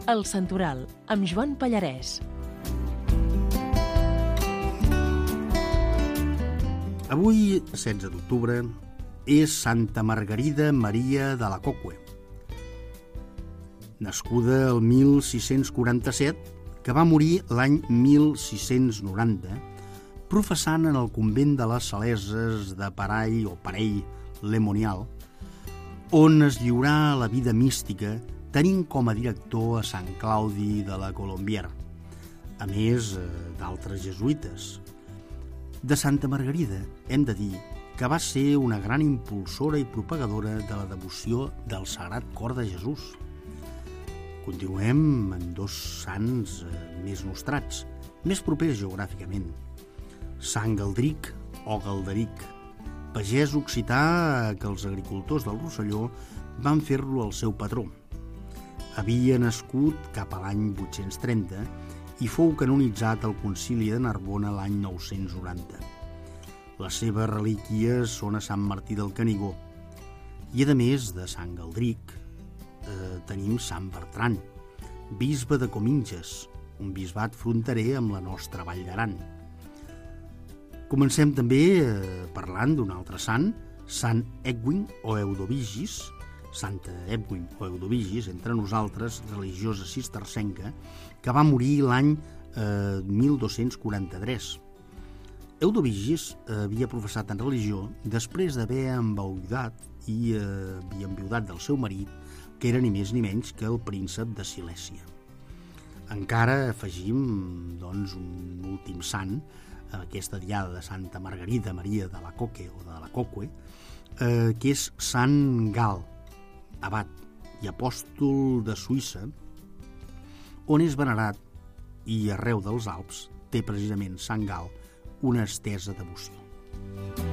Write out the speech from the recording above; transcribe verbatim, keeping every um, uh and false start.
El Santoral, amb Joan Pallarès. Avui, setze d'octubre, és Santa Margarida Maria de Alacoque, nascuda el mil sis-cents quaranta-set, que va morir l'any mil sis-cents noranta, professant en el convent de les Saleses de Paray o Parell Lemonial, on es lliurà a la vida mística tenint com a director a Sant Claudi de la Colombière, a més d'altres jesuïtes. De Santa Margarida hem de dir que va ser una gran impulsora i propagadora de la devoció del Sagrat Cor de Jesús. Continuem amb dos sants més nostrats, més propers geogràficament. Sant Galdric o Galderic, pagès occità que els agricultors del Rosselló van fer-lo el seu patró. Havia nascut cap a l'any vuit-cents trenta i fou canonitzat al Concili de Narbona l'any nou-cents noranta. Les seves relíquies són a Sant Martí del Canigó. I a més de Sant Galdric, eh, tenim Sant Bertran, bisbe de Cominges, un bisbat fronterer amb la nostra Vall d'Aran. Comencem també eh, parlant d'un altre sant, Sant Edwin o Eudovigis, Santa Edwin o Eudovigis, entre nosaltres, religiosa cistercenca, que va morir l'any eh, mil dos-cents quaranta-tres. Eudovigis eh, havia professat en religió després d'haver enviudat i eh, havia enviudat del seu marit, que era ni més ni menys que el príncep de Silèsia. Encara afegim, doncs, un últim sant, aquesta diada de Santa Margarida Maria de Alacoque o de Alacoque, eh, que és Sant Gal, abat i apòstol de Suïssa, on és venerat i arreu dels Alps té precisament Sant Gal una estesa devoció.